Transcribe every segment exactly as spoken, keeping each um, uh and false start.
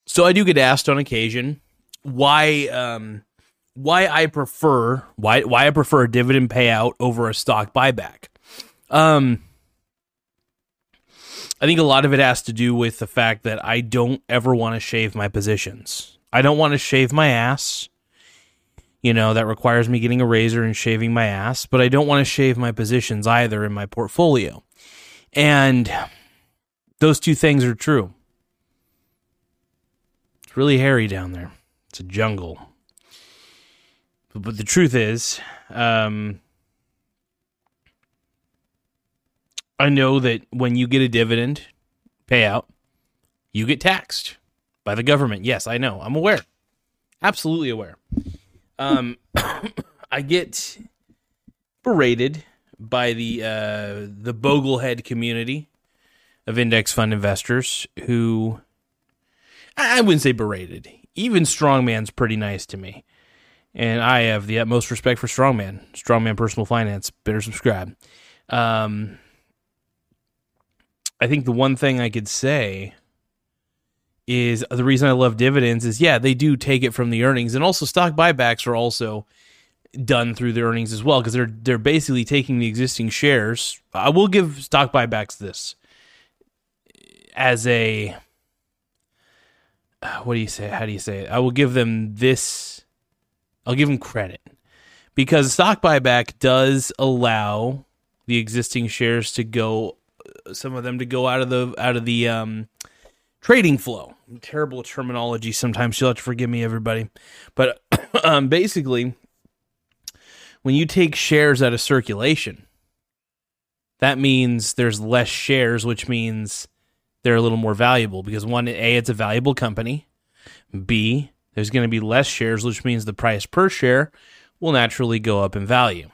So I do get asked on occasion why um, why I prefer why why I prefer a dividend payout over a stock buyback. Um, I think a lot of it has to do with the fact that I don't ever want to shave my positions. I don't want to shave my ass. You know, that requires me getting a razor and shaving my ass, but I don't want to shave my positions either in my portfolio. And those two things are true. It's really hairy down there. It's a jungle. But, but the truth is, um, I know that when you get a dividend payout, you get taxed by the government. Yes, I know. I'm aware. Absolutely aware. Um, I get berated by the uh, the boglehead community of index fund investors who, I wouldn't say berated. Even Strongman's pretty nice to me. And I have the utmost respect for Strongman. Strongman Personal Finance. Better subscribe. Um, I think the one thing I could say is the reason I love dividends is, yeah, they do take it from the earnings. And also stock buybacks are also done through the earnings as well, because they're they're basically taking the existing shares. I will give stock buybacks this as a, what do you say? How do you say it? I will give them this, I'll give them credit, because stock buyback does allow the existing shares to go, some of them to go out of the, out of the, um, trading flow. Terrible terminology sometimes. You'll have to forgive me, everybody. But um, basically, when you take shares out of circulation, that means there's less shares, which means they're a little more valuable. Because one, A, it's a valuable company. B, there's going to be less shares, which means the price per share will naturally go up in value.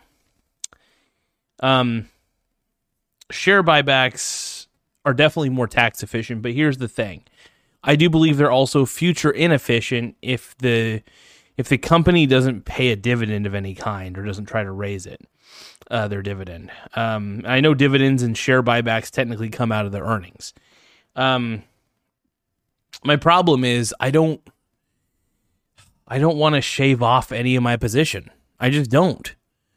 Um, share buybacks are definitely more tax efficient, but here's the thing. I do believe they're also future inefficient if the if the company doesn't pay a dividend of any kind or doesn't try to raise it, uh, their dividend. Um, I know dividends and share buybacks technically come out of their earnings. Um, my problem is I don't I don't want to shave off any of my position. I just don't.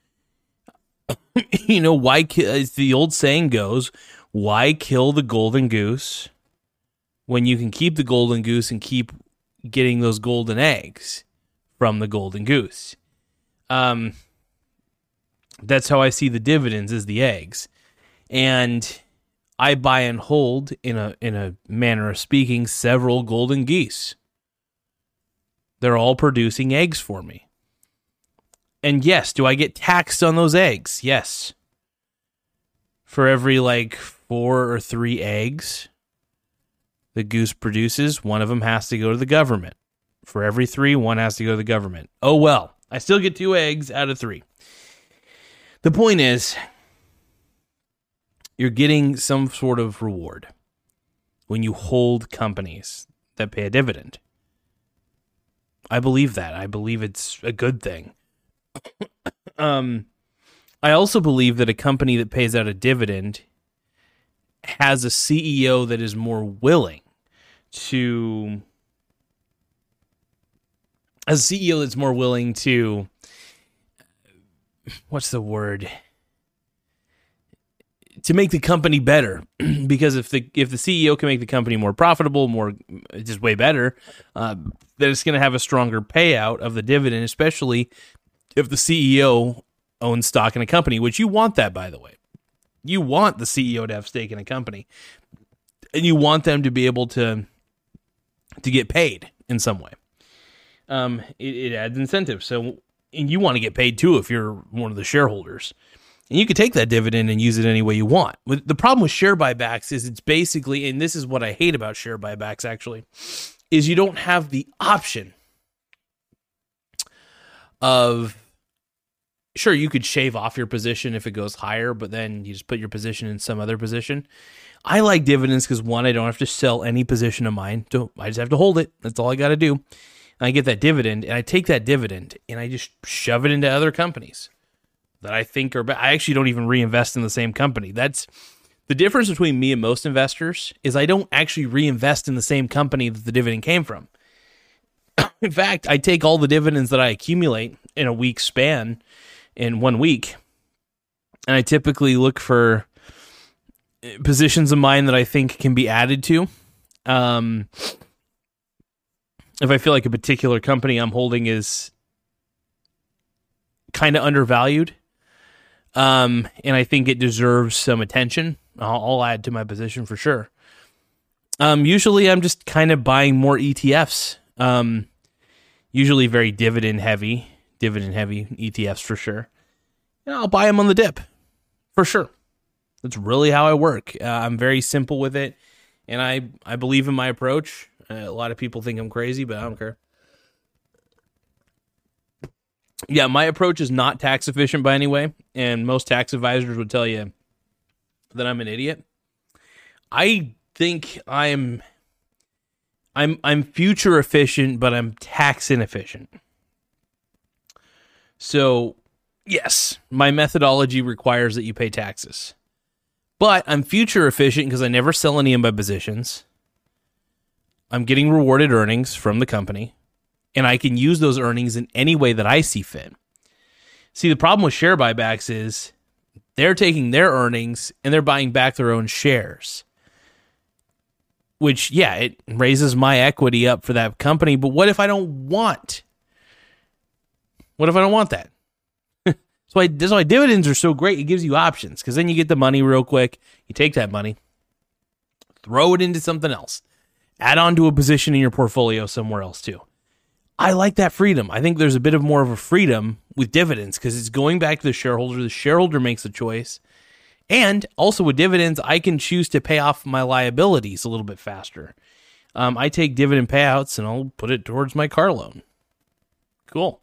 You know, why? As the old saying goes, why kill the golden goose when you can keep the golden goose and keep getting those golden eggs from the golden goose? Um, that's how I see the dividends, as the eggs. And I buy and hold, in a in a manner of speaking, several golden geese. They're all producing eggs for me. And yes, do I get taxed on those eggs? Yes. For every like four or three eggs the goose produces, one of them has to go to the government. For every three, one has to go to the government. Oh well, I still get two eggs out of three. The point is, you're getting some sort of reward when you hold companies that pay a dividend. I believe that. I believe it's a good thing. um, I also believe that a company that pays out a dividend has a C E O that is more willing to, a C E O that's more willing to, what's the word? To make the company better. Because if the if the C E O can make the company more profitable, more just way better, uh, then it's going to have a stronger payout of the dividend, especially if the C E O owns stock in a company, which you want that, by the way. You want the C E O to have stake in a company, and you want them to be able to to get paid in some way. Um, it, it adds incentive. So, and you want to get paid too if you're one of the shareholders. And you can take that dividend and use it any way you want. The problem with share buybacks is it's basically, and this is what I hate about share buybacks actually, is you don't have the option of, sure, you could shave off your position if it goes higher, but then you just put your position in some other position. I like dividends because, one, I don't have to sell any position of mine. I just have to hold it. That's all I got to do. And I get that dividend, and I take that dividend, and I just shove it into other companies that I think are better. I actually don't even reinvest in the same company. That's The difference between me and most investors is I don't actually reinvest in the same company that the dividend came from. In fact, I take all the dividends that I accumulate in a week span, in one week, and I typically look for positions of mine that I think can be added to. Um, if I feel like a particular company I'm holding is kind of undervalued, um, and I think it deserves some attention, I'll, I'll add to my position for sure. Um, usually I'm just kind of buying more E T Fs, um, usually very dividend heavy, dividend heavy E T Fs for sure. And I'll buy them on the dip for sure. That's really how I work. Uh, I'm very simple with it, and I, I believe in my approach. Uh, a lot of people think I'm crazy, but I don't care. Yeah, my approach is not tax efficient by any way, and most tax advisors would tell you that I'm an idiot. I think I'm I'm I'm future efficient, but I'm tax inefficient. So, yes, my methodology requires that you pay taxes. But I'm future efficient because I never sell any of my positions. I'm getting rewarded earnings from the company, and I can use those earnings in any way that I see fit. See, the problem with share buybacks is they're taking their earnings and they're buying back their own shares. Which, yeah, it raises my equity up for that company, but what if I don't want? What if I don't want that? So I, that's why dividends are so great. It gives you options, because then you get the money real quick. You take that money, throw it into something else, add on to a position in your portfolio somewhere else too. I like that freedom. I think there's a bit of more of a freedom with dividends because it's going back to the shareholder. The shareholder makes the choice. And also with dividends, I can choose to pay off my liabilities a little bit faster. Um, I take dividend payouts and I'll put it towards my car loan. Cool.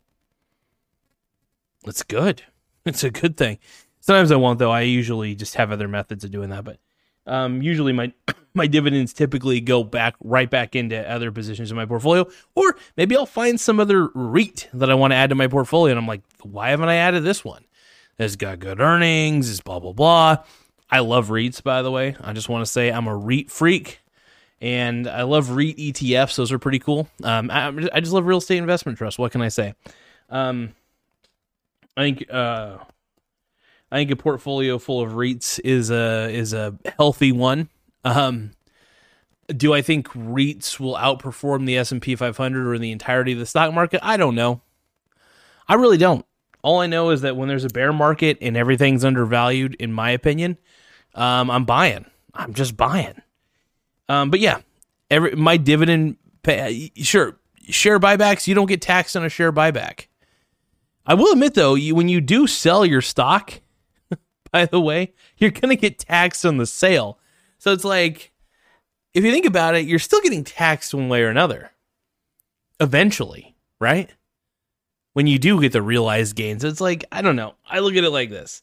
It's good. It's a good thing. Sometimes I won't, though. I usually just have other methods of doing that. But um, usually my my dividends typically go back right back into other positions in my portfolio. Or maybe I'll find some other REIT that I want to add to my portfolio. And I'm like, why haven't I added this one? It's got good earnings. It's blah, blah, blah. I love REITs, by the way. I just want to say I'm a REIT freak. And I love REIT E T Fs. Those are pretty cool. Um, I, I just love real estate investment trust. What can I say? Um, I think uh, I think a portfolio full of REITs is a is a healthy one. Um, do I think REITs will outperform the S and P five hundred or the entirety of the stock market? I don't know. I really don't. All I know is that when there's a bear market and everything's undervalued, in my opinion, um, I'm buying. I'm just buying. Um, but yeah, every my dividend pay, sure share buybacks. You don't get taxed on a share buyback. I will admit, though, you, when you do sell your stock, by the way, you're going to get taxed on the sale. So it's like, if you think about it, you're still getting taxed one way or another. Eventually, right? When you do get the realized gains, it's like, I don't know. I look at it like this.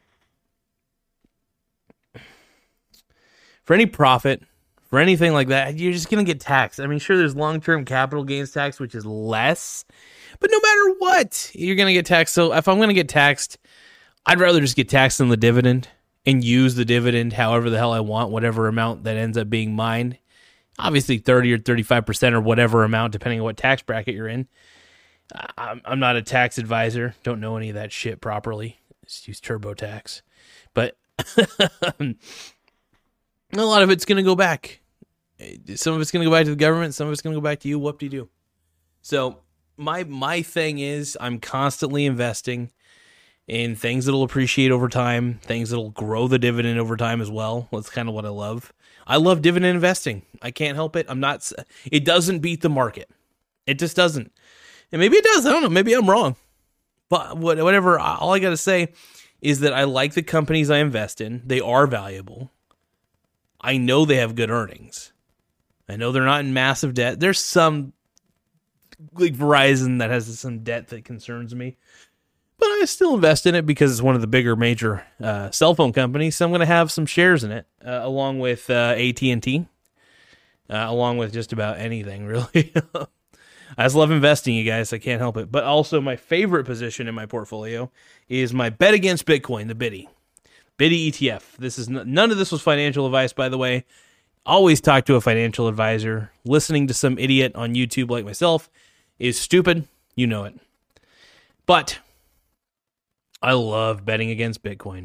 For any profit, for anything like that, you're just going to get taxed. I mean, sure, there's long-term capital gains tax, which is less. But no matter what, you're going to get taxed. So if I'm going to get taxed, I'd rather just get taxed on the dividend and use the dividend however the hell I want, whatever amount that ends up being mine. Obviously thirty or thirty-five percent or whatever amount, depending on what tax bracket you're in. I'm, I'm not a tax advisor. Don't know any of that shit properly. Just use TurboTax. But a lot of it's going to go back. Some of it's going to go back to the government. Some of it's going to go back to you. Whoop-de-doo. So My my thing is I'm constantly investing in things that'll appreciate over time, things that'll grow the dividend over time as well. That's kind of what I love. I love dividend investing. I can't help it. I'm not. It doesn't beat the market. It just doesn't. And maybe it does. I don't know. Maybe I'm wrong. But whatever. All I got to say is that I like the companies I invest in. They are valuable. I know they have good earnings. I know they're not in massive debt. There's some, like Verizon, that has some debt that concerns me, but I still invest in it because it's one of the bigger major uh, cell phone companies. So I'm going to have some shares in it, uh, along with uh, A T and T, uh, along with just about anything, really. I just love investing, you guys. I can't help it. But also, my favorite position in my portfolio is my bet against Bitcoin, the Biddy. Biddy E T F. This is n- none of this was financial advice, by the way. Always talk to a financial advisor. Listening to some idiot on YouTube like myself is stupid. You know it. But I love betting against Bitcoin.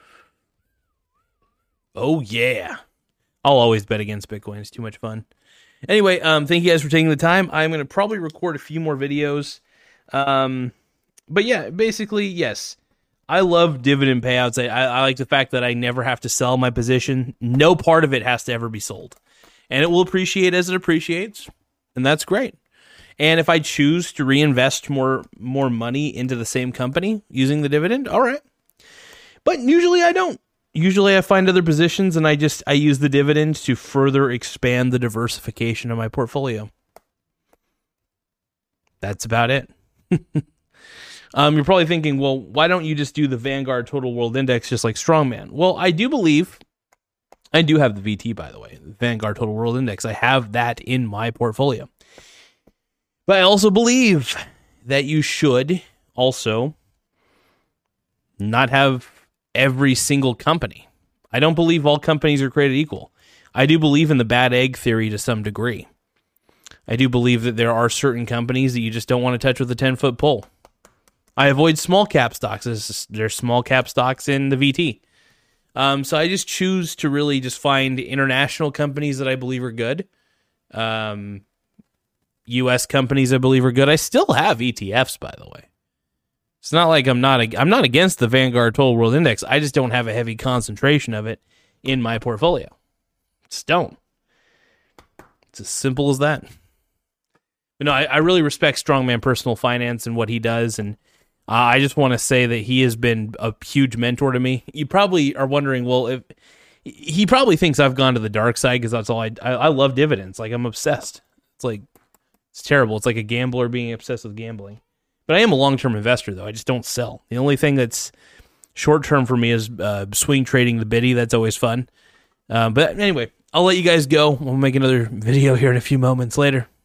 Oh, yeah. I'll always bet against Bitcoin. It's too much fun. Anyway, um, thank you guys for taking the time. I'm going to probably record a few more videos. Um, but yeah, basically, yes. I love dividend payouts. I, I like the fact that I never have to sell my position. No part of it has to ever be sold. And it will appreciate as it appreciates. And that's great. And if I choose to reinvest more more money into the same company using the dividend, all right. But usually I don't. Usually I find other positions and I just I use the dividend to further expand the diversification of my portfolio. That's about it. um, you're probably thinking, well, why don't you just do the Vanguard Total World Index just like Strongman? Well, I do believe, I do have the V T, by the way, the Vanguard Total World Index. I have that in my portfolio. But I also believe that you should also not have every single company. I don't believe all companies are created equal. I do believe in the bad egg theory to some degree. I do believe that there are certain companies that you just don't want to touch with a ten-foot pole. I avoid small cap stocks. There's small cap stocks in the V T. Um, so I just choose to really just find international companies that I believe are good. Um, U S companies I believe are good. I still have E T Fs, by the way. It's not like I'm not I'm not against the Vanguard Total World Index. I just don't have a heavy concentration of it in my portfolio. Just don't. It's as simple as that. But no, I, I really respect Strongman Personal Finance and what he does, and uh, I just want to say that he has been a huge mentor to me. You probably are wondering, well, if he probably thinks I've gone to the dark side because that's all I, I I love dividends. Like I'm obsessed. It's like it's terrible. It's like a gambler being obsessed with gambling. But I am a long-term investor, though. I just don't sell. The only thing that's short-term for me is uh, swing trading the Biddy. That's always fun. Uh, but anyway, I'll let you guys go. We'll make another video here in a few moments later.